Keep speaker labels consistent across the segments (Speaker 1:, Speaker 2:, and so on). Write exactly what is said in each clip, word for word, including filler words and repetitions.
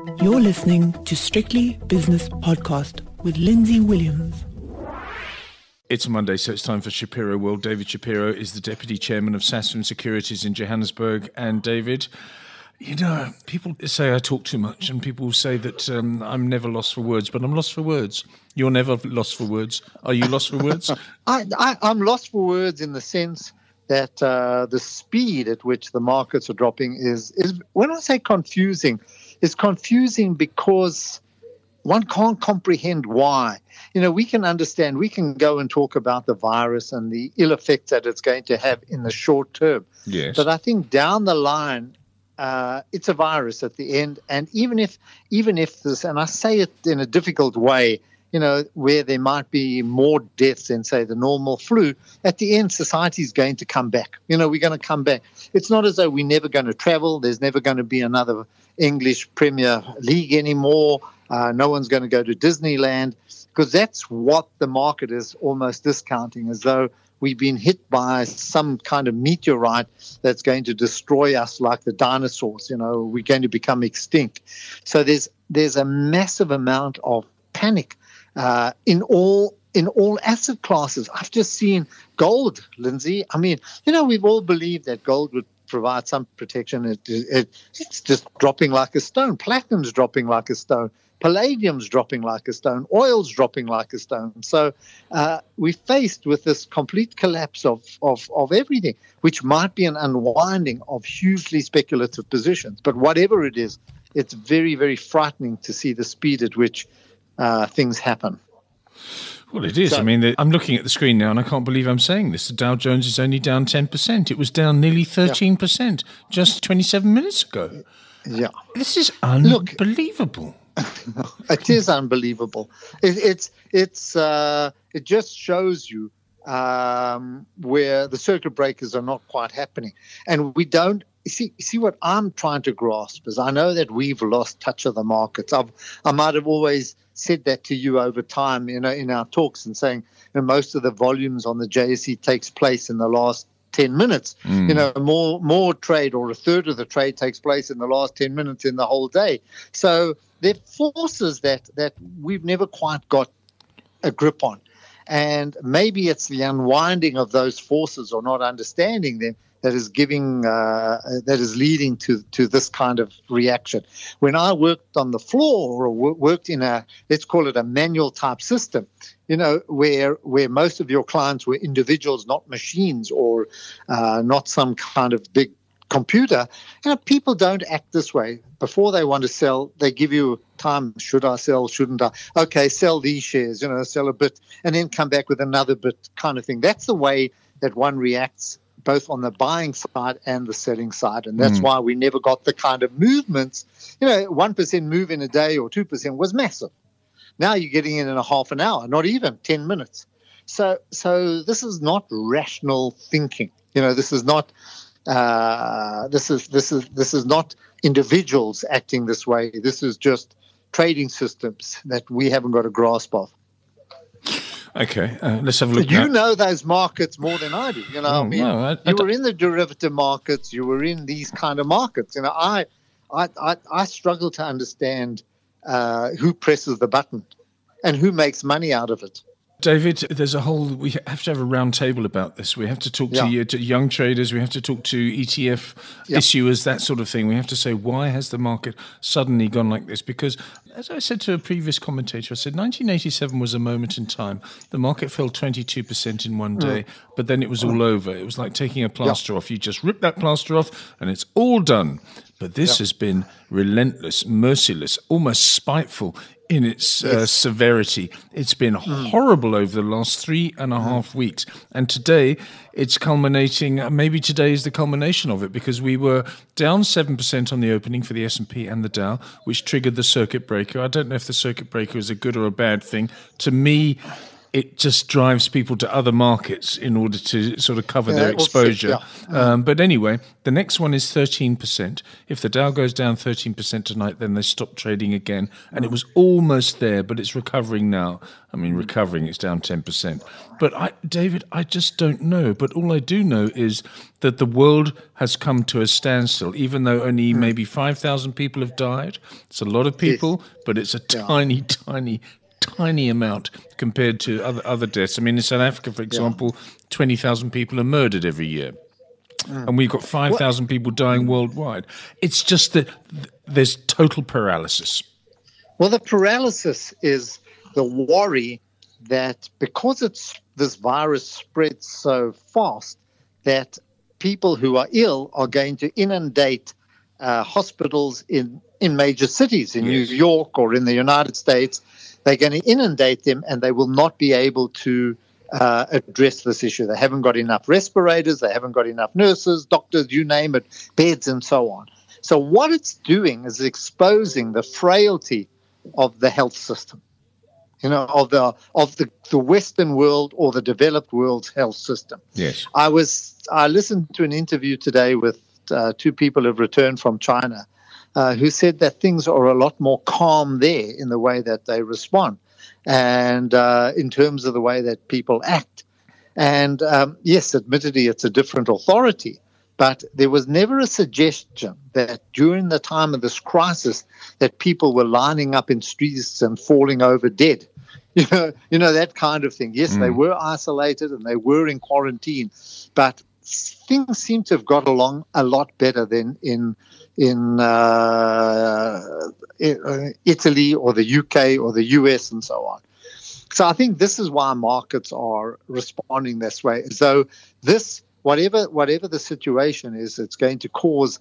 Speaker 1: You're listening to Strictly Business Podcast with Lindsay Williams.
Speaker 2: It's Monday, so it's time for Shapiro World. David Shapiro is the Deputy Chairman of Sasfin Securities in Johannesburg. And David, you know, people say I talk too much, and people say that um, I'm never lost for words, but I'm lost for words. You're never lost for words. Are you lost for words?
Speaker 3: I, I, I'm lost for words in the sense that uh, the speed at which the markets are dropping is, is, when I say confusing, it's confusing because one can't comprehend why. You know, we can understand, we can go and talk about the virus and the ill effects that it's going to have in the short term.
Speaker 2: Yes.
Speaker 3: But I think down the line, uh, it's a virus at the end. And even if, even if this, and I say it in a difficult way, you know, where there might be more deaths than, say, the normal flu, at the end, society is going to come back. You know, we're going to come back. It's not as though we're never going to travel. There's never going to be another English Premier League anymore. Uh, no one's going to go to Disneyland, because that's what the market is almost discounting, as though we've been hit by some kind of meteorite that's going to destroy us like the dinosaurs. You know, we're going to become extinct. So there's there's a massive amount of panic uh, in all in all asset classes. I've just seen gold, Lindsay. I mean, you know, we've all believed that gold would provide some protection. It, it, it's just dropping like a stone. Platinum's dropping like a stone. Palladium's dropping like a stone. Oil's dropping like a stone. So uh, we're faced with this complete collapse of, of, of everything, which might be an unwinding of hugely speculative positions. But whatever it is, it's very, very frightening to see the speed at which uh, things happen.
Speaker 2: Well, it is. So, I mean, the, I'm looking at the screen now, and I can't believe I'm saying this. The Dow Jones is only down ten percent. It was down nearly thirteen percent yeah. just twenty-seven minutes ago.
Speaker 3: Yeah.
Speaker 2: This is unbelievable.
Speaker 3: Look, it is unbelievable. It, it's it's uh, it just shows you um, where the circuit breakers are not quite happening, and we don't. You see, you see what I'm trying to grasp is I know that we've lost touch of the markets. I've, I might have always said that to you over time, you know, in our talks, and saying, you know, most of the volumes on the J S E takes place in the last ten minutes. Mm. You know, more more trade, or a third of the trade takes place in the last ten minutes in the whole day. So there are forces that that we've never quite got a grip on, and maybe it's the unwinding of those forces or not understanding them that is giving, uh, that is leading to, to this kind of reaction. When I worked on the floor, or worked in a, let's call it a manual type system, you know, where where most of your clients were individuals, not machines, or uh, not some kind of big computer, you know, people don't act this way. Before they want to sell, they give you time. Should I sell? Shouldn't I? Okay, sell these shares, you know, sell a bit, and then come back with another bit kind of thing. That's the way that one reacts, both on the buying side and the selling side. And that's mm. why we never got the kind of movements. You know, one percent move in a day or two percent was massive. Now you're getting in in a half an hour, not even ten minutes. So so this is not rational thinking. You know, this is not uh, this is this is this is not individuals acting this way. This is just trading systems that we haven't got a grasp of.
Speaker 2: Okay, uh, let's have a look.
Speaker 3: You
Speaker 2: now.
Speaker 3: know those markets more than I do. You know,
Speaker 2: oh,
Speaker 3: I mean,
Speaker 2: no, I, I
Speaker 3: you were in the derivative markets. You were in these kind of markets. You know, I, I, I, I struggle to understand uh, who presses the button and who makes money out of it.
Speaker 2: David, there's a whole, we have to have a round table about this. We have to talk
Speaker 3: yeah.
Speaker 2: to, to young traders. We have to talk to E T F yeah. issuers, that sort of thing. We have to say, why has the market suddenly gone like this? Because, as I said to a previous commentator, I said nineteen eighty-seven was a moment in time. The market fell twenty-two percent in one day, mm. but then it was all over. It was like taking a plaster yeah. off. You just rip that plaster off and it's all done. But this yeah. has been relentless, merciless, almost spiteful in its uh, yes. severity. It's been mm. horrible over the last three and a mm. half weeks. And today it's culminating, maybe today is the culmination of it, because we were down seven percent on the opening for the S and P and the Dow, which triggered the circuit breaker. I don't know if the circuit breaker is a good or a bad thing. To me, it just drives people to other markets in order to sort of cover
Speaker 3: Yeah,
Speaker 2: their
Speaker 3: it will
Speaker 2: exposure.
Speaker 3: sit, yeah.
Speaker 2: Um, but anyway, the next one is thirteen percent. If the Dow goes down thirteen percent tonight, then they stop trading again. And it was almost there, but it's recovering now. I mean, recovering, it's down ten percent. But, I, David, I just don't know. But all I do know is that the world has come to a standstill, even though only maybe five thousand people have died. It's a lot of people, yes. but it's a
Speaker 3: Yeah.
Speaker 2: tiny, tiny tiny amount compared to other other deaths. I mean, in South Africa, for example, yeah. twenty thousand people are murdered every year. Mm. And we've got five thousand people dying worldwide. It's just that th- there's total paralysis.
Speaker 3: Well, the paralysis is the worry that because it's this virus spreads so fast that people who are ill are going to inundate uh, hospitals in, in major cities, in yes. New York or in the United States. They're going to inundate them, and they will not be able to uh, address this issue. They haven't got enough respirators. They haven't got enough nurses, doctors, you name it, beds, and so on. So what it's doing is exposing the frailty of the health system, you know, of the of the, the Western world or the developed world's health system.
Speaker 2: Yes,
Speaker 3: I was I listened to an interview today with uh, two people who've returned from China. Uh, who said that things are a lot more calm there in the way that they respond and uh, in terms of the way that people act. And um, yes, admittedly, it's a different authority, but there was never a suggestion that during the time of this crisis that people were lining up in streets and falling over dead. You know, you know that kind of thing. Yes, mm. they were isolated and they were in quarantine, but things seem to have got along a lot better than in in uh, Italy or the U K or the U S and so on. So I think this is why markets are responding this way. So this, whatever whatever the situation is, it's going to cause,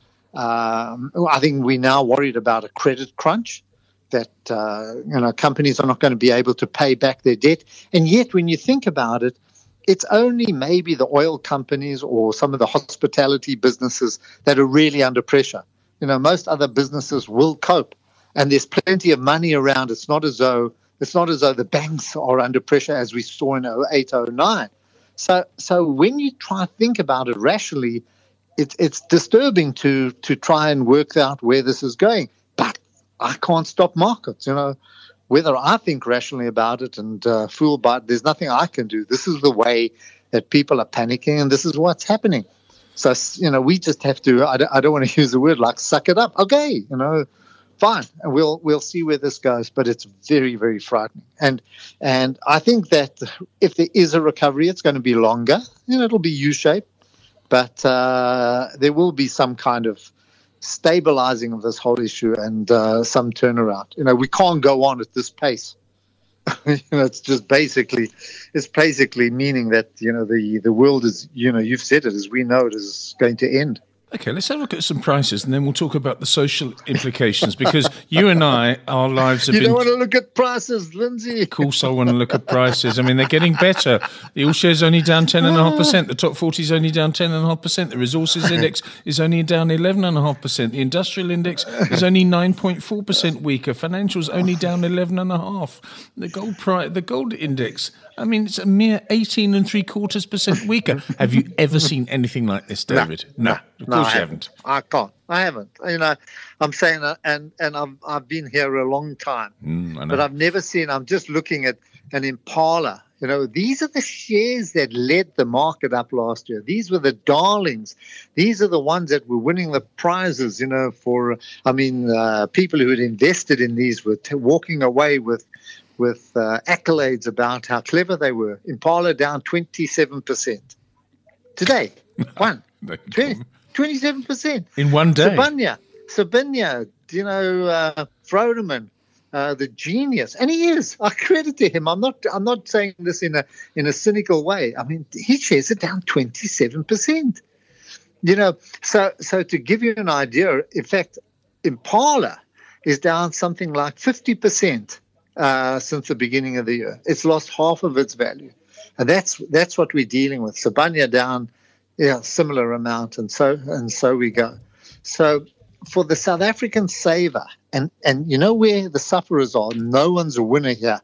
Speaker 3: um, I think we're now worried about a credit crunch, that uh, you know companies are not going to be able to pay back their debt. And yet when you think about it, it's only maybe the oil companies or some of the hospitality businesses that are really under pressure. You know, most other businesses will cope, and there's plenty of money around. It's not as though it's not as though the banks are under pressure as we saw in oh eight, oh nine. So, so when you try to think about it rationally, it's it's disturbing to to try and work out where this is going. But I can't stop markets. You know, whether I think rationally about it and uh, fool by it, there's nothing I can do. This is the way that people are panicking, and this is what's happening. So, you know, we just have to, I don't, I don't want to use the word like suck it up. Okay, you know, fine. And we'll we'll see where this goes. But it's very, very frightening. And and I think that if there is a recovery, it's going to be longer. You know, it'll be U-shaped. But uh, there will be some kind of stabilizing of this whole issue and uh, some turnaround. You know, we can't go on at this pace. You know, it's just basically, it's basically meaning that, you know, the, the world is, you know, you've said it, as we know it, is going to end.
Speaker 2: Okay, let's have a look at some prices, and then we'll talk about the social implications, because you and I, our lives have
Speaker 3: you
Speaker 2: been...
Speaker 3: You don't want to look at prices, Lindsay.
Speaker 2: Of course I want to look at prices. I mean, they're getting better. The all-shares only down ten point five percent. The top forty is only down ten point five percent. The resources index is only down eleven point five percent. The industrial index is only nine point four percent weaker. Financials only down eleven point five percent. The gold price, the gold index, I mean, it's a mere eighteen and three quarters percent weaker. Have you ever seen anything like this, David?
Speaker 3: No.
Speaker 2: no. Of course
Speaker 3: no,
Speaker 2: you haven't.
Speaker 3: I can't. I haven't. You know, I'm saying that, and and I've I've been here a long time,
Speaker 2: mm, I know.
Speaker 3: but I've never seen. I'm just looking at an Impala. You know, these are the shares that led the market up last year. These were the darlings. These are the ones that were winning the prizes. You know, for I mean, uh, people who had invested in these were t- walking away with with uh, accolades about how clever they were. Impala down twenty-seven percent today. One. twenty-seven percent.
Speaker 2: In one day.
Speaker 3: Sibanye, Sibanye, you know, uh, Frodeman, uh, the genius. And he is. I credit to him. I'm not I'm not saying this in a in a cynical way. I mean, his shares are down twenty-seven percent. You know, so so to give you an idea, in fact, Impala is down something like fifty percent uh, since the beginning of the year. It's lost half of its value. And that's that's what we're dealing with. Sibanye down Yeah, similar amount, and so and so we go. So for the South African saver, and, and you know where the sufferers are, no one's a winner here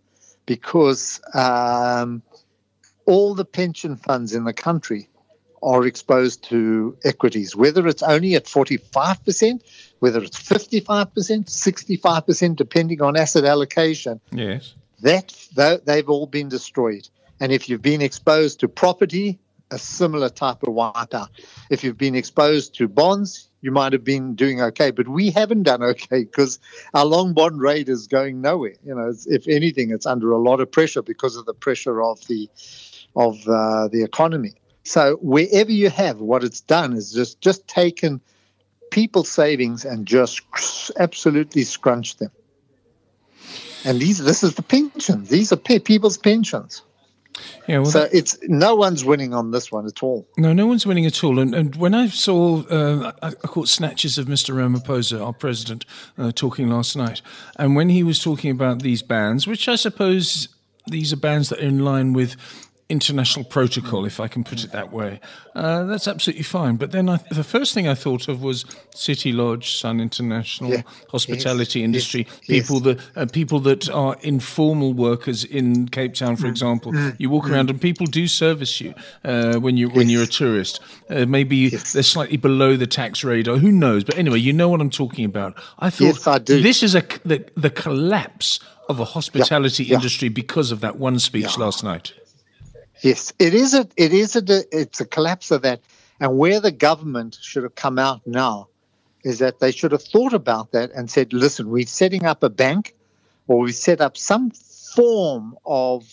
Speaker 3: because um, all the pension funds in the country are exposed to equities, whether it's only at forty-five percent, whether it's fifty-five percent, sixty-five percent, depending on asset allocation.
Speaker 2: Yes.
Speaker 3: That, they've all been destroyed. And if you've been exposed to property, a similar type of wipeout. If you've been exposed to bonds, you might have been doing okay. But we haven't done okay because our long bond rate is going nowhere. You know, it's, if anything, it's under a lot of pressure because of the pressure of the of uh, the economy. So wherever you have, what it's done is just, just taken people's savings and just absolutely scrunched them. And these, this is the pensions. These are pe- people's pensions.
Speaker 2: Yeah, well,
Speaker 3: so
Speaker 2: that,
Speaker 3: it's no one's winning on this one at all.
Speaker 2: No, no one's winning at all. And, and when I saw, uh, I, I caught snatches of Mister Ramaphosa, our president, uh, talking last night. And when he was talking about these bans, which I suppose these are bans that are in line with international protocol, if I can put it that way, uh, that's absolutely fine. But then I, the first thing I thought of was City Lodge, Sun International, yeah. hospitality yes. industry, yes. people yes. that uh, people that are informal workers in Cape Town, for mm. example. Mm. You walk mm. around and people do service you uh, when you yes. when you're a tourist. Uh, maybe yes. they're slightly below the tax radar. Who knows? But anyway, you know what I'm talking about. I thought
Speaker 3: yes, I do.
Speaker 2: This is a the, the collapse of a hospitality
Speaker 3: yeah.
Speaker 2: industry yeah. because of that one speech
Speaker 3: yeah.
Speaker 2: last night.
Speaker 3: Yes, it is a it is a it's a collapse of that, and where the government should have come out now is that they should have thought about that and said, "Listen, we're setting up a bank, or we set up some form of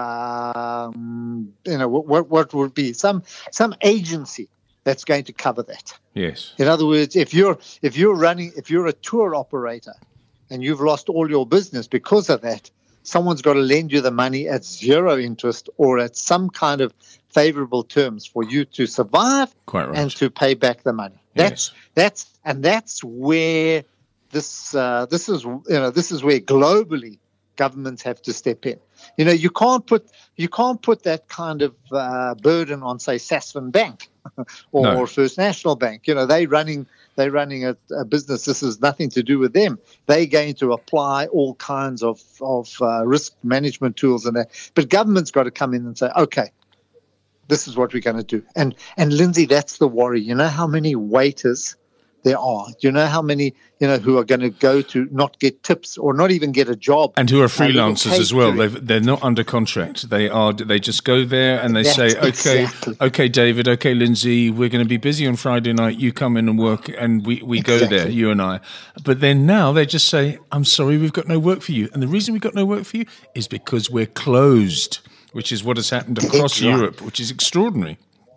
Speaker 3: um, you know what what would be some some agency that's going to cover that."
Speaker 2: Yes.
Speaker 3: In other words, if you're if you're running if you're a tour operator and you've lost all your business because of that, someone's got to lend you the money at zero interest or at some kind of favorable terms for you to survive
Speaker 2: Quite right.
Speaker 3: and to pay back the money. That's
Speaker 2: yes.
Speaker 3: that's and that's where this uh, this is you know this is where globally governments have to step in. You know, you can't put you can't put that kind of uh, burden on, say, Sasfin Bank or,
Speaker 2: no.
Speaker 3: or First National Bank. You know, they running they're running a, a business. This has nothing to do with them. They're going to apply all kinds of of uh, risk management tools and that. But government's got to come in and say, okay, this is what we're going to do. And and Lindsay, that's the worry. You know how many waiters there are. Do you know how many, you know, who are going to go to not get tips or not even get a job?
Speaker 2: And who are freelancers as well. They've, they're not under contract. They are. They just go there and they That's say, okay, exactly. okay, David, okay, Lindsay, we're going to be busy on Friday night. You come in and work and we, we go exactly. there, you and I. But then now they just say, I'm sorry, we've got no work for you. And the reason we've got no work for you is because we're closed, which is what has happened across right. Europe, which is extraordinary.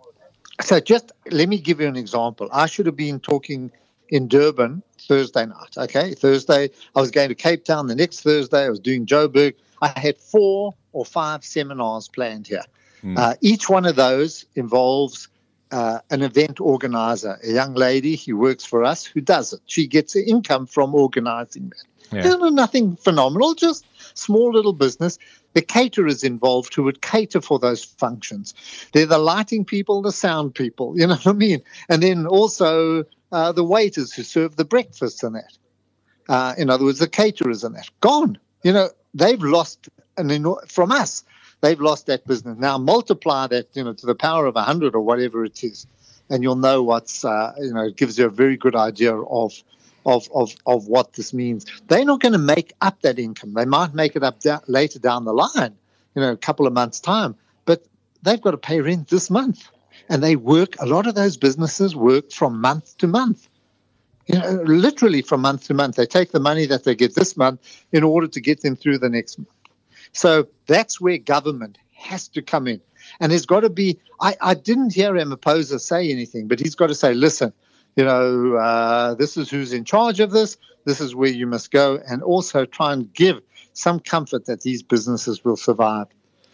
Speaker 3: So just let me give you an example. I should have been talking in Durban Thursday night, okay? Thursday, I was going to Cape Town. The next Thursday, I was doing Joburg. I had four or five seminars planned here. Mm. Uh, each one of those involves uh, an event organizer, a young lady who works for us who does it. She gets an income from organizing that. Yeah. You know, nothing phenomenal, just small little business. The caterers involved who would cater for those functions. They're the lighting people, the sound people, you know what I mean? And then also uh, the waiters who serve the breakfast and that. Uh, in other words, the caterers and that. Gone. You know, they've lost, an eno- from us, they've lost that business. Now multiply that, you know, to the power of one hundred or whatever it is, and you'll know what's, uh, you know, it gives you a very good idea of Of, of of what this means. They're not going to make up that income. They might make it up da- later down the line, you know, a couple of months' time. But they've got to pay rent this month. And they work, a lot of those businesses work from month to month. You know, literally from month to month. They take the money that they get this month in order to get them through the next month. So that's where government has to come in. And there's got to be, I, I didn't hear Ramaphosa say anything, but he's got to say, listen, you know, uh, this is who's in charge of this. This is where you must go, and also try and give some comfort that these businesses will survive.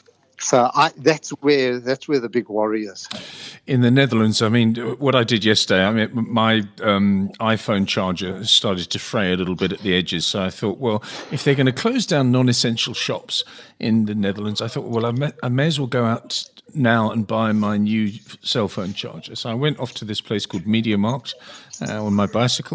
Speaker 3: So I, that's where that's where the big worry is.
Speaker 2: In the Netherlands, I mean, what I did yesterday, I mean, my um, iPhone charger started to fray a little bit at the edges. So I thought, well, if they're going to close down non-essential shops in the Netherlands, I thought, well, I may, I may as well go out now and buy my new cell phone charger. So I went off to this place called MediaMarkt uh, on my bicycle,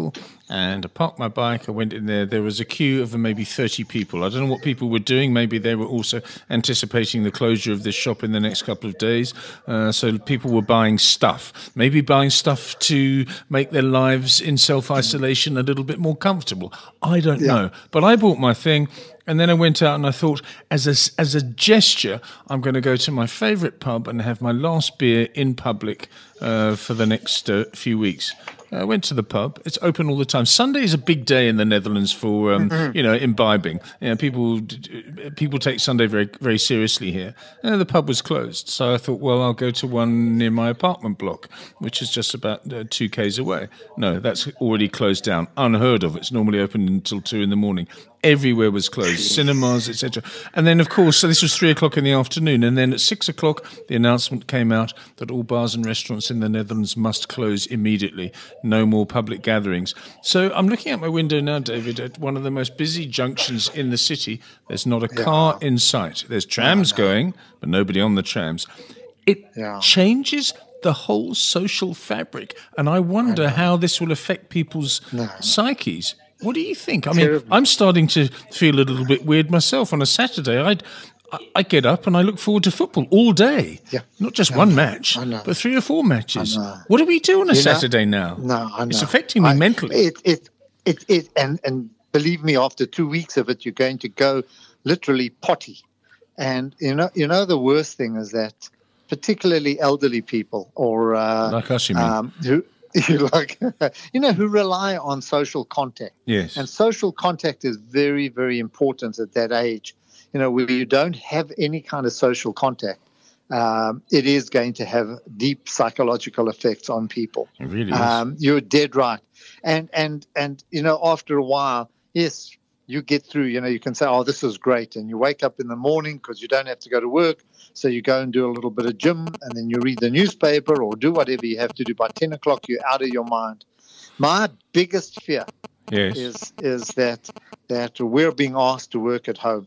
Speaker 2: And I parked my bike, I went in there, there was a queue of maybe thirty people. I don't know what people were doing. Maybe they were also anticipating the closure of this shop in the next couple of days. Uh, so people were buying stuff, maybe buying stuff to make their lives in self-isolation a little bit more comfortable. I don't yeah. know. But I bought my thing. And then I went out and I thought, as a, as a gesture, I'm going to go to my favourite pub and have my last beer in public uh, for the next uh, few weeks. I went to the pub. It's open all the time. Sunday is a big day in the Netherlands for, um, mm-hmm. you know, imbibing. You know, people people take Sunday very very seriously here. And the pub was closed. So I thought, well, I'll go to one near my apartment block, which is just about uh, two k's away. No, that's already closed down. Unheard of. It's normally open until two in the morning. Everywhere was closed, cinemas, et cetera. And then, of course, so this was three o'clock in the afternoon. And then at six o'clock, the announcement came out that all bars and restaurants in the Netherlands must close immediately. No more public gatherings. So I'm looking out my window now, David, at one of the most busy junctions in the city. There's not a yeah. car in sight. There's trams no, no. going, but nobody on the trams. It yeah. changes the whole social fabric. And I wonder I how this will affect people's no. psyches. What do you think? I mean, Terrible. I'm starting to feel a little bit weird myself. On a Saturday, I'd, I get up and I look forward to football all day. Yeah. Not just I one know. match, but three or four matches. What do we do on a you Saturday know? now?
Speaker 3: No, I know.
Speaker 2: It's affecting me
Speaker 3: I,
Speaker 2: mentally.
Speaker 3: It, it, it, it, and, and believe me, after two weeks of it, you're going to go literally potty. And, you know, you know, the worst thing is that particularly elderly people or uh,
Speaker 2: like us, you mean? Um,
Speaker 3: who, You like, you know, who rely on social contact.
Speaker 2: Yes.
Speaker 3: And social contact is very, very important at that age. You know, where you don't have any kind of social contact, um, it is going to have deep psychological effects on people.
Speaker 2: It really is.
Speaker 3: Um, you're dead right. And, and, and, you know, after a while, yes, you get through, you know, you can say, oh, this is great. And you wake up in the morning because you don't have to go to work. So you go and do a little bit of gym and then you read the newspaper or do whatever you have to do. By ten o'clock, you're out of your mind. My biggest fear
Speaker 2: yes.
Speaker 3: is is that that we're being asked to work at home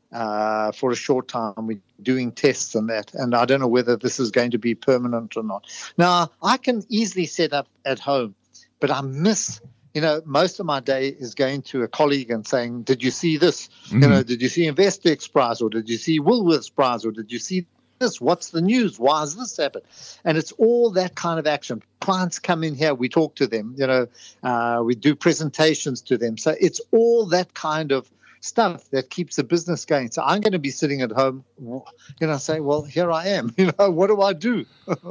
Speaker 3: uh, for a short time. We're doing tests and that. And I don't know whether this is going to be permanent or not. Now, I can easily set up at home, but I miss You know, most of my day is going to a colleague and saying, did you see this? Mm-hmm. You know, did you see InvestX prize or did you see Woolworths prize or did you see this? What's the news? Why has this happened? And it's all that kind of action. Clients come in here, we talk to them, you know, uh, we do presentations to them. So it's all that kind of stuff that keeps the business going. So I'm going to be sitting at home, you know, saying, well, here I am. You know, what do I do?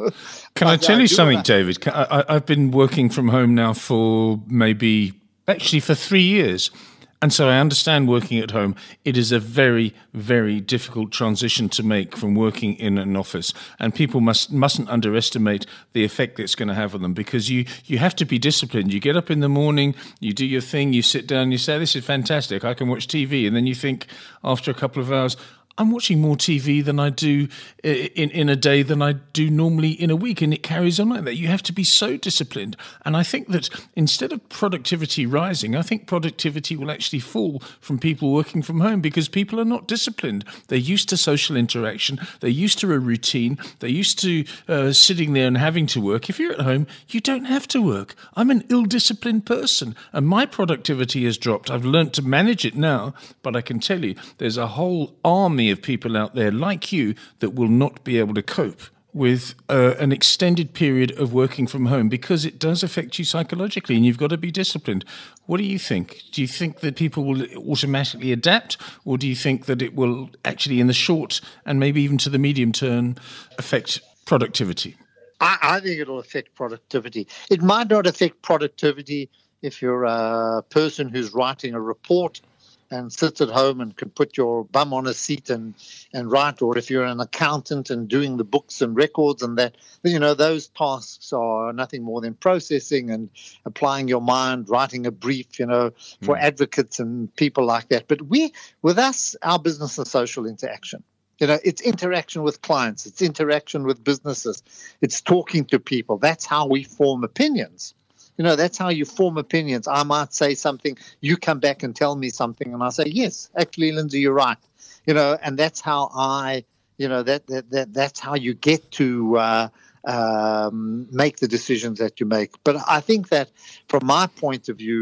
Speaker 2: Can I, I tell I you something, that. David? I, I've been working from home now for maybe, actually for three years. And so I understand working at home. It is a very, very difficult transition to make from working in an office. And people must, mustn't underestimate the effect it's going to have on them because you, you have to be disciplined. You get up in the morning, you do your thing, you sit down, you say, this is fantastic, I can watch T V. And then you think after a couple of hours, I'm watching more T V than I do in, in a day than I do normally in a week, and it carries on like that. You have to be so disciplined. And I think that instead of productivity rising, I think productivity will actually fall from people working from home because people are not disciplined. They're used to social interaction. They're used to a routine. They're used to uh, sitting there and having to work. If you're at home, you don't have to work. I'm an ill-disciplined person, and my productivity has dropped. I've learned to manage it now, but I can tell you there's a whole army of people out there like you that will not be able to cope with uh, an extended period of working from home because it does affect you psychologically and you've got to be disciplined. What do you think? Do you think that people will automatically adapt, or do you think that it will actually in the short and maybe even to the medium term affect productivity?
Speaker 3: I, I think it'll affect productivity. It might not affect productivity if you're a person who's writing a report and sits at home and can put your bum on a seat and, and write, or if you're an accountant and doing the books and records and that, you know, those tasks are nothing more than processing and applying your mind, writing a brief, you know, for mm. advocates and people like that. But we, with us, our business is social interaction. You know, it's interaction with clients, it's interaction with businesses, it's talking to people. That's how we form opinions. You know, that's how you form opinions. I might say something, you come back and tell me something, and I say, yes, actually, Lindsay, you're right. You know, and that's how I, you know, that that, that that's how you get to uh, um, make the decisions that you make. But I think that from my point of view,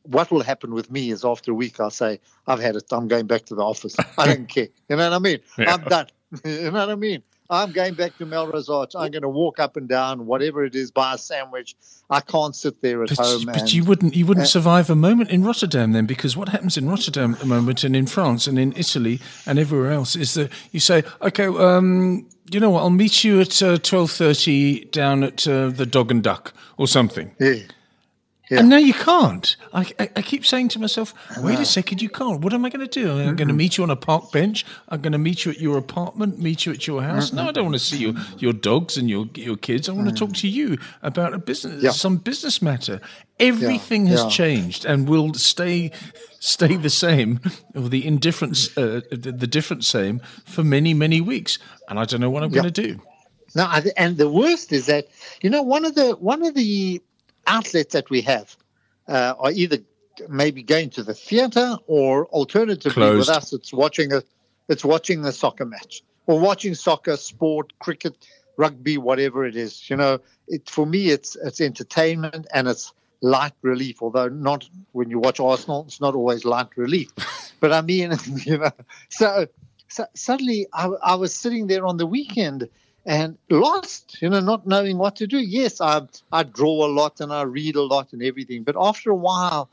Speaker 3: what will happen with me is after a week, I'll say, I've had it. I'm going back to the office. I don't care. You know what I mean?
Speaker 2: Yeah.
Speaker 3: I'm done. You know what I mean? I'm going back to Melrose Arch. I'm going to walk up and down, whatever it is, buy a sandwich. I can't sit there at
Speaker 2: but,
Speaker 3: home.
Speaker 2: But
Speaker 3: and,
Speaker 2: you wouldn't you wouldn't
Speaker 3: uh,
Speaker 2: survive a moment in Rotterdam then, because what happens in Rotterdam at the moment and in France and in Italy and everywhere else is that you say, okay, um, you know what, I'll meet you at uh, twelve thirty down at uh, the Dog and Duck or something.
Speaker 3: Yeah. Yeah.
Speaker 2: And now you can't. I, I, I keep saying to myself, wait a second, you can't. What am I going to do? I'm mm-hmm. going to meet you on a park bench. I'm going to meet you at your apartment, meet you at your house. Mm-hmm. No, I don't want to see your, your dogs and your your kids. I want mm. to talk to you about a business, yeah. some business matter. Everything yeah. has yeah. changed and will stay stay the same, or the indifference, uh, the, the different same, for many, many weeks. And I don't know what I'm yeah. going to do.
Speaker 3: No, and the worst is that, you know, one of the one of the outlets that we have uh, are either maybe going to the theatre or alternatively
Speaker 2: Closed.
Speaker 3: With us it's watching a it's watching a soccer match or watching soccer, sport, cricket, rugby, whatever it is. You know, it for me it's it's entertainment and it's light relief, although not when you watch Arsenal, it's not always light relief. But I mean, you know, so, so suddenly I, I was sitting there on the weekend and lost, you know, not knowing what to do. Yes, I I draw a lot and I read a lot and everything. But after a while,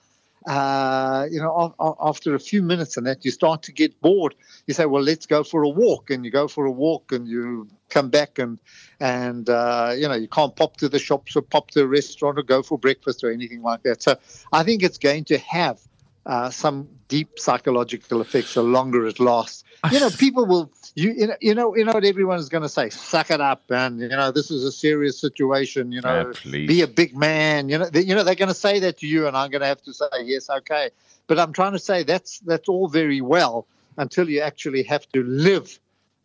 Speaker 3: uh, you know, a- after a few minutes and that, you start to get bored. You say, well, let's go for a walk. And you go for a walk and you come back and, and uh, you know, you can't pop to the shops or pop to a restaurant or go for breakfast or anything like that. So I think it's going to have uh, some deep psychological effects the longer it lasts. You know, people will, you, you know, you know, you know what everyone is going to say, suck it up. And, you know, this is a serious situation, you know,
Speaker 2: yeah,
Speaker 3: be a big man. You know, they, you know, they're going to say that to you and I'm going to have to say, yes, okay. But I'm trying to say that's, that's all very well until you actually have to live,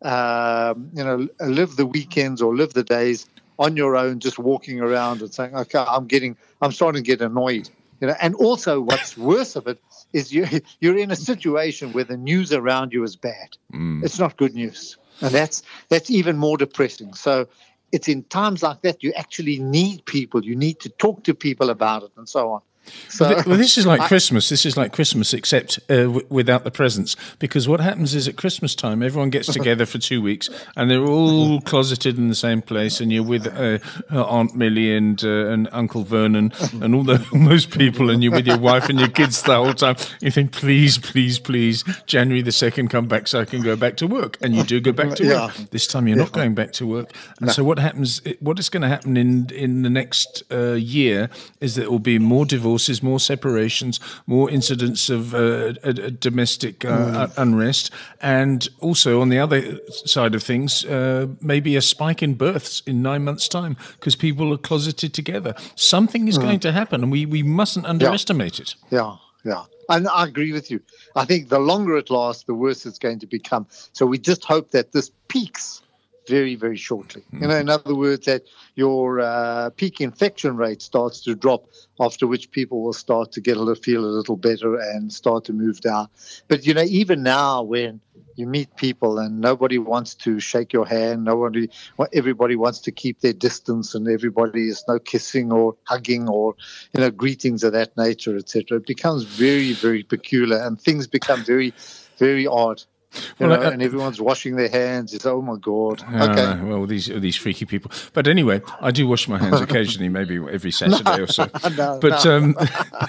Speaker 3: um, you know, live the weekends or live the days on your own, just walking around and saying, okay, I'm getting, I'm starting to get annoyed. You know, and also what's worse of it is you, you're in a situation where the news around you is bad.
Speaker 2: Mm.
Speaker 3: It's not good news. And that's that's even more depressing. So it's in times like that you actually need people. You need to talk to people about it and so on. So,
Speaker 2: well, this is like
Speaker 3: I,
Speaker 2: Christmas. This is like Christmas, except uh, w- without the presents. Because what happens is at Christmas time, everyone gets together for two weeks, and they're all closeted in the same place. And you're with uh, Aunt Millie and uh, and Uncle Vernon and all, the, all those people, and you're with your wife and your kids the whole time. You think, please, please, please, January the second, come back so I can go back to work. And you do go back to
Speaker 3: yeah.
Speaker 2: work. This time, you're
Speaker 3: yeah.
Speaker 2: not going back to work. And
Speaker 3: No.
Speaker 2: so, what happens? What is going to happen in in the next uh, year is that there will be more divorces, more separations, more incidents of uh, uh, domestic uh, mm. unrest, and also on the other side of things, uh, maybe a spike in births in nine months' time because people are closeted together. Something is mm. going to happen, and we, we mustn't underestimate
Speaker 3: yeah.
Speaker 2: it.
Speaker 3: Yeah, yeah. And I agree with you. I think the longer it lasts, the worse it's going to become. So we just hope that this peaks very, very shortly. Mm. You know, in other words, that your uh, peak infection rate starts to drop, after which people will start to get a little, feel a little better and start to move down. But, you know, even now when you meet people and nobody wants to shake your hand, nobody, everybody wants to keep their distance and everybody is no kissing or hugging or, you know, greetings of that nature, et cetera. It becomes very, very peculiar and things become very, very odd. You well, know, uh, and everyone's washing their hands. It's, oh, my God. Okay.
Speaker 2: Uh, well, these these freaky people. But anyway, I do wash my hands occasionally, maybe every Saturday
Speaker 3: no,
Speaker 2: or so.
Speaker 3: No,
Speaker 2: but
Speaker 3: no.
Speaker 2: um,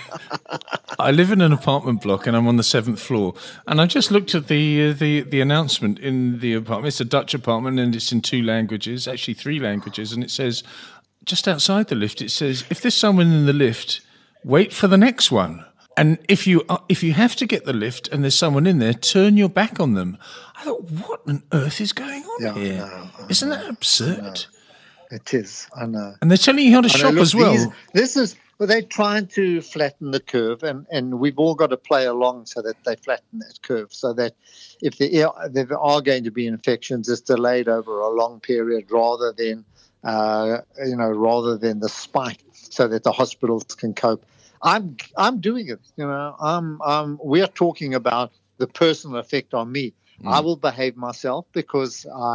Speaker 2: I live in an apartment block and I'm on the seventh floor. And I just looked at the, uh, the, the announcement in the apartment. It's a Dutch apartment and it's in two languages, actually three languages. And it says, just outside the lift, it says, if there's someone in the lift, wait for the next one. And if you uh, if you have to get the lift and there's someone in there, turn your back on them. I thought, what on earth is going on
Speaker 3: yeah,
Speaker 2: here?
Speaker 3: No,
Speaker 2: Isn't
Speaker 3: know,
Speaker 2: that absurd?
Speaker 3: It is, I know.
Speaker 2: And they're telling you how to
Speaker 3: I
Speaker 2: shop
Speaker 3: know, look,
Speaker 2: as well.
Speaker 3: These, this is, well, they're trying to flatten the curve, and, and we've all got to play along so that they flatten that curve, so that if there are, there are going to be infections, it's delayed over a long period rather than, uh, you know, rather than the spike, so that the hospitals can cope. I'm I'm doing it, you know. I'm um we are talking about the personal effect on me. Mm. I will behave myself because I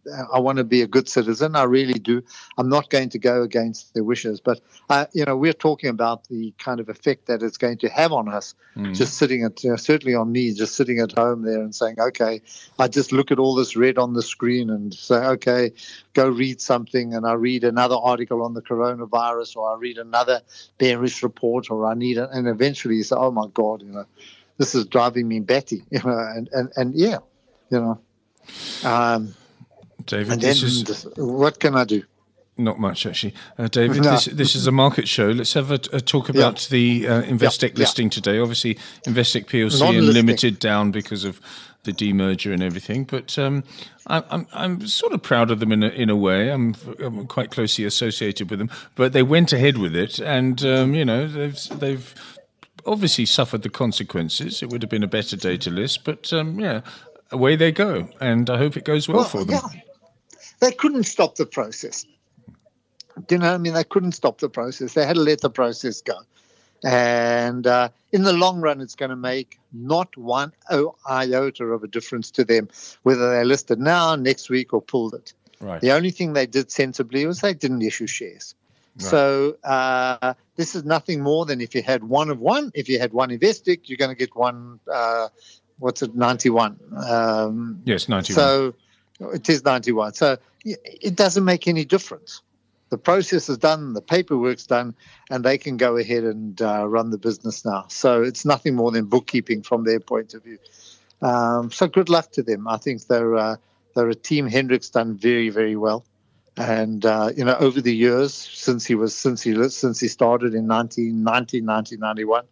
Speaker 3: I want to be a good citizen. I really do. I'm not going to go against their wishes. But, uh, you know, we're talking about the kind of effect that it's going to have on us, mm. just sitting at, you know, certainly on me, just sitting at home there and saying, okay, I just look at all this red on the screen and say, okay, go read something. And I read another article on the coronavirus, or I read another bearish report, or I need it. And eventually you say, oh, my God, you know, this is driving me batty, you know, and, and, and yeah, you know. Um,
Speaker 2: David,
Speaker 3: and
Speaker 2: this
Speaker 3: then
Speaker 2: is
Speaker 3: this, what can I do?
Speaker 2: Not much, actually. Uh, David,
Speaker 3: No.
Speaker 2: this, this is a market show. Let's have a, a talk about
Speaker 3: Yeah.
Speaker 2: the uh, Investec
Speaker 3: Yeah, yeah.
Speaker 2: listing today. Obviously, Investec P L C and
Speaker 3: Non-listing.
Speaker 2: Limited down because of the demerger and everything. But um, I, I'm I'm sort of proud of them in a, in a way. I'm, I'm quite closely associated with them. But they went ahead with it, and um, you know they've they've obviously suffered the consequences. It would have been a better day to list, but um, yeah, away they go, and I hope it goes well,
Speaker 3: Well,
Speaker 2: for them.
Speaker 3: yeah. They couldn't stop the process. Do you know what I mean? They couldn't stop the process. They had to let the process go. And uh, in the long run, it's going to make not one iota of a difference to them, whether they listed now, next week, or pulled it.
Speaker 2: Right.
Speaker 3: The only thing they did sensibly was they didn't issue shares.
Speaker 2: Right.
Speaker 3: So uh, this is nothing more than if you had one of one. If you had one Investec, you're going to get one, uh, what's it, ninety-one. Um,
Speaker 2: Yes, ninety-one.
Speaker 3: So it is ninety-one. So it doesn't make any difference. The process is done, the paperwork's done, and they can go ahead and uh, run the business now. So it's nothing more than bookkeeping from their point of view. Um, so good luck to them. I think they're uh, they're a team. Hendrik's done very, very well, and uh, you know, over the years since he was since he since he started in nineteen ninety, nineteen ninety-one,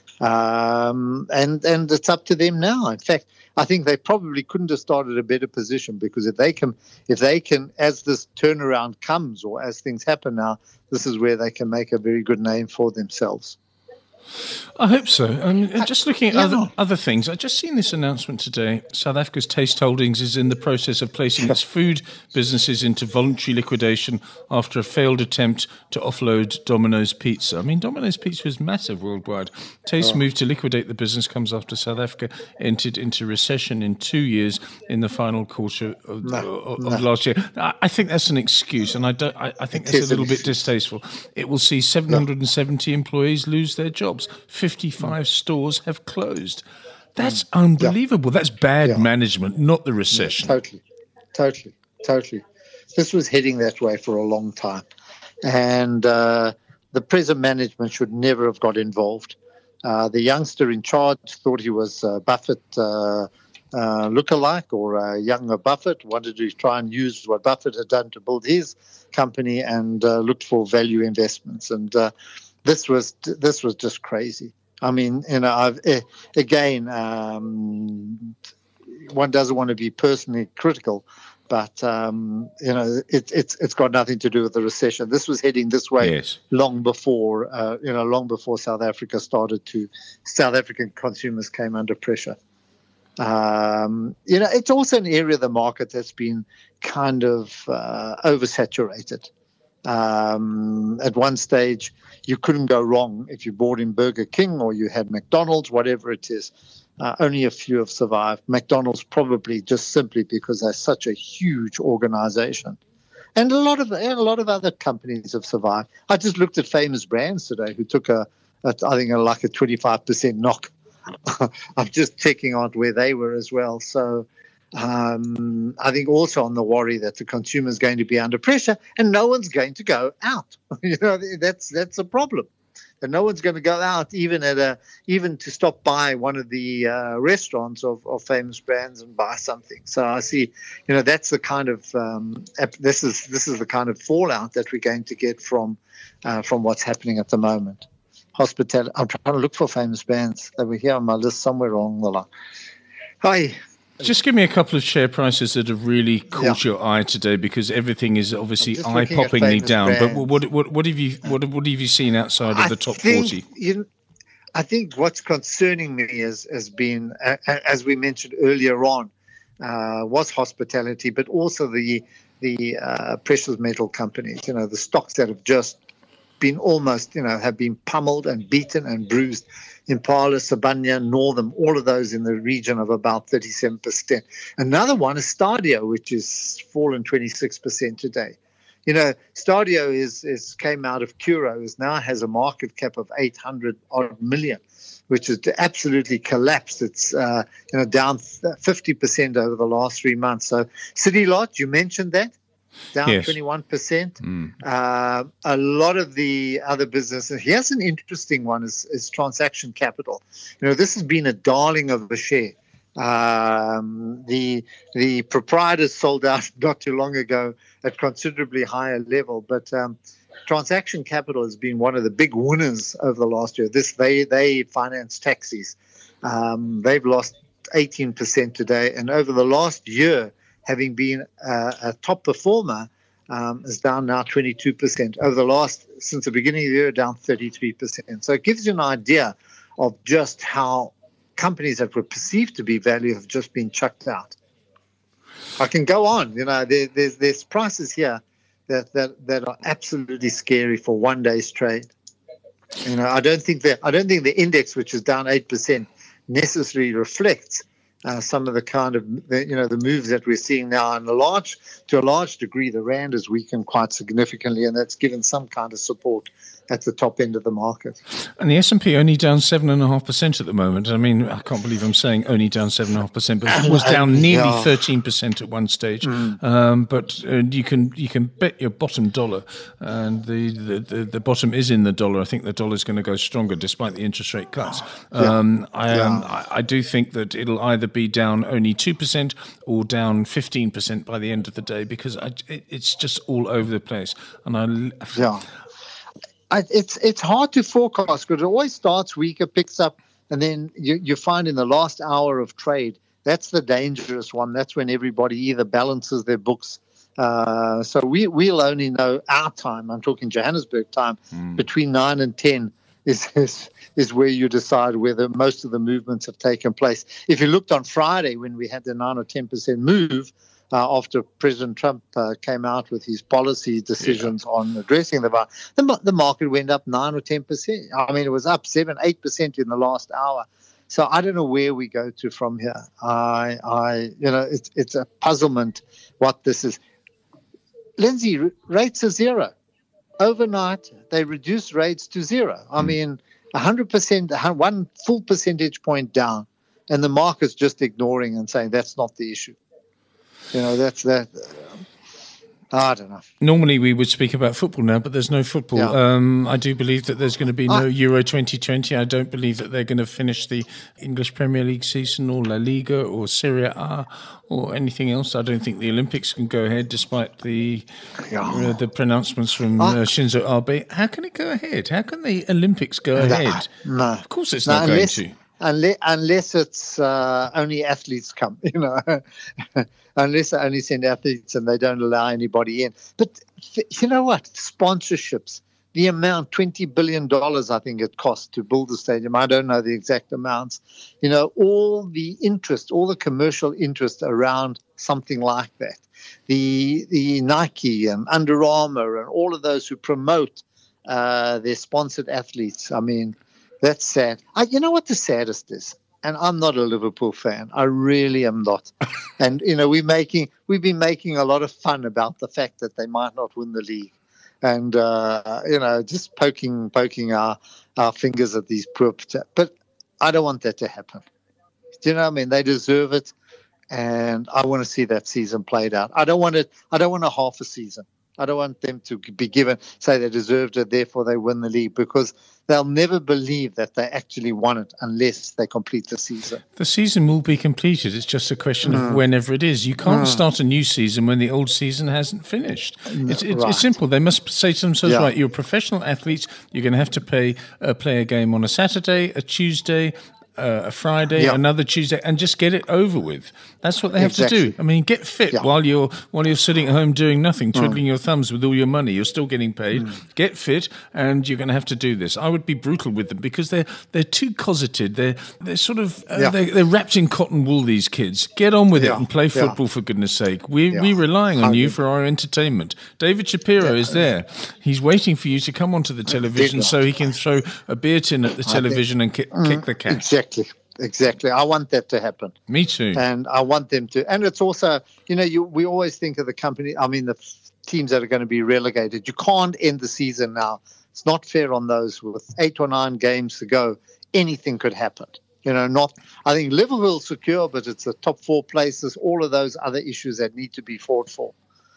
Speaker 3: um, and and it's up to them now. In fact, I think they probably couldn't have started a better position, because if they can, if they can, as this turnaround comes or as things happen now, this is where they can make a very good name for themselves.
Speaker 2: I hope so. Um, just looking at
Speaker 3: Yeah.
Speaker 2: other other things, I just seen this announcement today. South Africa's Taste Holdings is in the process of placing its food businesses into voluntary liquidation after a failed attempt to offload Domino's Pizza. I mean, Domino's Pizza is massive worldwide. Taste move to liquidate the business comes after South Africa entered into recession in two years in the final quarter of,
Speaker 3: No,
Speaker 2: of,
Speaker 3: no.
Speaker 2: of last year. I, I think that's an excuse, and I don't. I, I think
Speaker 3: It
Speaker 2: that's
Speaker 3: is
Speaker 2: a little
Speaker 3: an
Speaker 2: bit
Speaker 3: excuse.
Speaker 2: distasteful. It will see seven hundred seventy employees lose their jobs. fifty-five stores have closed. That's unbelievable. That's bad
Speaker 3: Yeah.
Speaker 2: management, not the recession.
Speaker 3: Totally, totally, totally. This was heading that way for a long time. And uh, the present management should never have got involved. Uh, the youngster in charge thought he was uh, Buffett uh, uh, lookalike, or a younger Buffett, wanted to try and use what Buffett had done to build his company, and uh, looked for value investments. And uh, this was this was just crazy. I mean, you know, I've, eh, again, um, one doesn't want to be personally critical, but um, you know, it, it's it's got nothing to do with the recession. This was heading this way
Speaker 2: Yes.
Speaker 3: long before, uh, you know, long before South Africa started to, South African consumers came under pressure. Um, you know, it's also an area of the market that's been kind of uh, oversaturated. Um, at one stage, you couldn't go wrong if you bought in Burger King or you had McDonald's, whatever it is. Uh, only a few have survived. McDonald's probably just simply because they're such a huge organization. And a lot of and a lot of other companies have survived. I just looked at Famous Brands today, who took a, a I think a, like a twenty-five percent knock. I'm just checking out where they were as well. So um, I think also on the worry that the consumer is going to be under pressure and no one's going to go out. You know, that's that's a problem. And no one's going to go out even at a even to stop by one of the uh, restaurants of, of Famous Brands and buy something. So I see, you know, that's the kind of um, this is this is the kind of fallout that we're going to get from uh, from what's happening at the moment. Hospitality. I'm trying to look for Famous Brands. They were here on my list somewhere along the line. Hi.
Speaker 2: Just give me a couple of share prices that have really caught
Speaker 3: Yeah.
Speaker 2: your eye today, because everything is obviously
Speaker 3: I'm just looking at
Speaker 2: eye-poppingly
Speaker 3: Famous
Speaker 2: down.
Speaker 3: Brands.
Speaker 2: But what, what what have you what, what have you seen outside of
Speaker 3: I
Speaker 2: the top
Speaker 3: think,
Speaker 2: forty?
Speaker 3: You know, I think what's concerning me is has been, uh, as we mentioned earlier on, uh, was hospitality, but also the the uh, precious metal companies. You know, the stocks that have just been almost, you know, have been pummeled and beaten and bruised. Impala, Sibanye, Northam, all of those in the region of about thirty-seven percent. Another one is Stadio, which is fallen twenty-six percent today. You know, Stadio is, is came out of Curo, is now has a market cap of eight hundred odd million, which has absolutely collapsed. It's uh, you know down fifty percent over the last three months. So City Lodge, you mentioned that, down yes. twenty-one percent. Mm. Uh, a lot of the other businesses. Here's an interesting one: is, is Transaction Capital. You know, this has been a darling of a share. Um, the the proprietors sold out not too long ago at considerably higher level, but um, Transaction Capital has been one of the big winners over the last year. This they they finance taxis. Um, they've lost eighteen percent today, and over the last year, having been a, a top performer, um, is down now twenty-two percent. Over the last since the beginning of the year, down thirty-three percent. So it gives you an idea of just how companies that were perceived to be value have just been chucked out. I can go on. You know, there, there's there's prices here that, that, that are absolutely scary for one day's trade. You know, I don't think that I don't think the index, which is down eight percent, necessarily reflects uh, some of the kind of you know the moves that we're seeing now. And a large to a large degree, the rand has weakened quite significantly, and that's given some kind of support at the top end of the market.
Speaker 2: And the S and P only down seven point five percent at the moment. I mean, I can't believe I'm saying only down seven point five percent, but it was down nearly yeah. thirteen percent at one stage. Mm. Um, but uh, you can you can bet your bottom dollar, and the, the, the, the bottom is in the dollar. I think the dollar is going to go stronger despite the interest rate cuts. Um, yeah. I, um, yeah. I, I do think that it'll either be down only two percent or down fifteen percent by the end of the day, because I, it, it's just all over the place. And I...
Speaker 3: Yeah. I, it's it's hard to forecast because it always starts weaker, picks up, and then you, you find in the last hour of trade, that's the dangerous one. That's when everybody either balances their books. Uh, so we, we'll only know our time. I'm talking Johannesburg time, mm. between nine and ten is, is is where you decide whether most of the movements have taken place. If you looked on Friday when we had the nine or ten percent move, Uh, after President Trump uh, came out with his policy decisions yeah. on addressing the virus, the, the market went up nine or ten percent. I mean, it was up seven, eight percent in the last hour. So I don't know where we go to from here. I, I, you know, it's it's a puzzlement what this is. Lindsay, rates are zero. Overnight, they reduced rates to zero. I mm. mean, one hundred percent, one full percentage point down, and the market's just ignoring and saying that's not the issue. You know, that's that. Uh, I don't know.
Speaker 2: Normally we would speak about football now, but there's no football. Yeah. Um, I do believe that there's going to be no I, Euro twenty twenty. I don't believe that they're going to finish the English Premier League season or La Liga or Serie A or anything else. I don't think the Olympics can go ahead despite the yeah. uh, the pronouncements from uh, Shinzo Abe. How can it go ahead? How can the Olympics go no, ahead? No. Of course it's no, not
Speaker 3: unless,
Speaker 2: going to.
Speaker 3: Unless, unless it's uh, only athletes come, you know. Unless they only send athletes and they don't allow anybody in. But you know what? Sponsorships, the amount, twenty billion dollars I think it costs to build the stadium. I don't know the exact amounts. You know, all the interest, all the commercial interest around something like that. The the Nike and Under Armour and all of those who promote uh, their sponsored athletes. I mean, that's sad. I, you know what the saddest is? And I'm not a Liverpool fan. I really am not. And, you know, we're making, we've been making a lot of fun about the fact that they might not win the league. And, uh, you know, just poking poking our, our fingers at these poor... But I don't want that to happen. Do you know what I mean? They deserve it. And I want to see that season played out. I don't want it. I don't want a half a season. I don't want them to be given, say they deserved it, therefore they win the league, because they'll never believe that they actually won it unless they complete the season.
Speaker 2: The season will be completed. It's just a question mm. of whenever it is. You can't mm. start a new season when the old season hasn't finished. No, it's, it's, right. it's simple. They must say to themselves, yeah. right, you're professional athletes. You're going to have to pay, uh, play a game on a Saturday, a Tuesday, uh, a Friday,
Speaker 3: Yeah.
Speaker 2: another Tuesday, and just get it over with. That's what they have
Speaker 3: Exactly.
Speaker 2: to do. I mean, get fit
Speaker 3: Yeah.
Speaker 2: while you're while you're sitting at home doing nothing, twiddling mm. your thumbs with all your money. You're still getting paid. Mm. Get fit, and you're going to have to do this. I would be brutal with them because they're they're too cosseted. They're they're sort of uh,
Speaker 3: Yeah.
Speaker 2: they're, they're wrapped in cotton wool. These kids, get on with
Speaker 3: Yeah.
Speaker 2: it and play
Speaker 3: Yeah.
Speaker 2: football for goodness sake. We
Speaker 3: Yeah.
Speaker 2: we're relying on
Speaker 3: I
Speaker 2: you
Speaker 3: agree.
Speaker 2: for our entertainment. David Shapiro
Speaker 3: Yeah.
Speaker 2: is there. He's waiting for you to come onto the television so he can throw a beer tin at the television and kick, kick the cat.
Speaker 3: Exactly. Exactly. I want that to happen.
Speaker 2: Me too.
Speaker 3: And I want them to. And it's also, you know, you we always think of the company, I mean, the teams that are going to be relegated. You can't end the season now. It's not fair on those with eight or nine games to go. Anything could happen. You know, not, I think Liverpool's secure, but it's the top four places, all of those other issues that need to be fought for.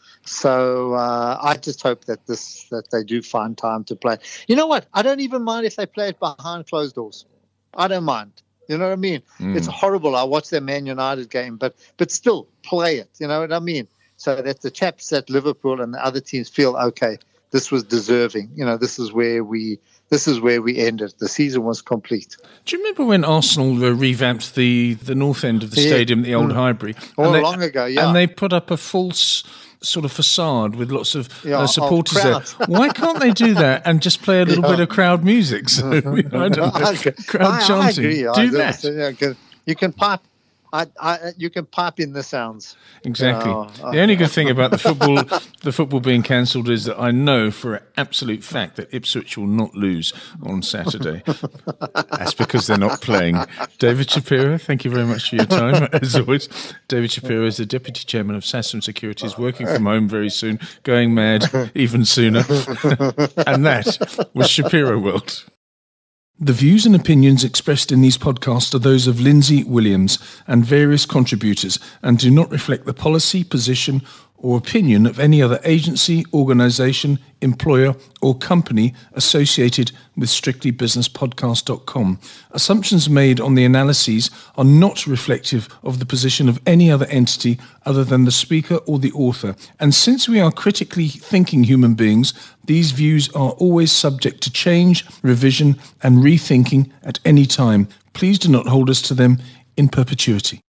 Speaker 3: So uh, I just hope that this that they do find time to play. You know what? I don't even mind if they play it behind closed doors. I don't mind. You know what I mean? Mm. It's horrible. I watched their Man United game, but but still play it. You know what I mean? So that the chaps at Liverpool and the other teams feel, okay, this was deserving. You know, this is where we this is where we ended. The season was complete.
Speaker 2: Do you remember when Arsenal uh, revamped the, the north end of the
Speaker 3: yeah.
Speaker 2: stadium, the old mm. Highbury?
Speaker 3: Well,
Speaker 2: they,
Speaker 3: long ago, yeah.
Speaker 2: And they put up a false sort of facade with lots of
Speaker 3: yeah,
Speaker 2: uh, supporters there.
Speaker 3: crowd.
Speaker 2: Why can't they do that and just play a little yeah. bit of crowd music? So, you know, I don't know, crowd
Speaker 3: I,
Speaker 2: chanting.
Speaker 3: I agree.
Speaker 2: Do
Speaker 3: I,
Speaker 2: that.
Speaker 3: You can, you can pipe. I, I, you can pipe in the sounds.
Speaker 2: Exactly.
Speaker 3: You know,
Speaker 2: the only good thing about the football, the football being cancelled, is that I know for an absolute fact that Ipswich will not lose on Saturday. That's because they're not playing. David Shapiro, thank you very much for your time, as always. David Shapiro is the Deputy Chairman of Sasson Securities, working from home very soon, going mad even sooner. And that was Shapiro World. The views and opinions expressed in these podcasts are those of Lindsay Williams and various contributors and do not reflect the policy, position or opinion of any other agency, organisation, employer or company associated with strictly business podcast dot com. Assumptions made on the analyses are not reflective of the position of any other entity other than the speaker or the author. And since we are critically thinking human beings, these views are always subject to change, revision and rethinking at any time. Please do not hold us to them in perpetuity.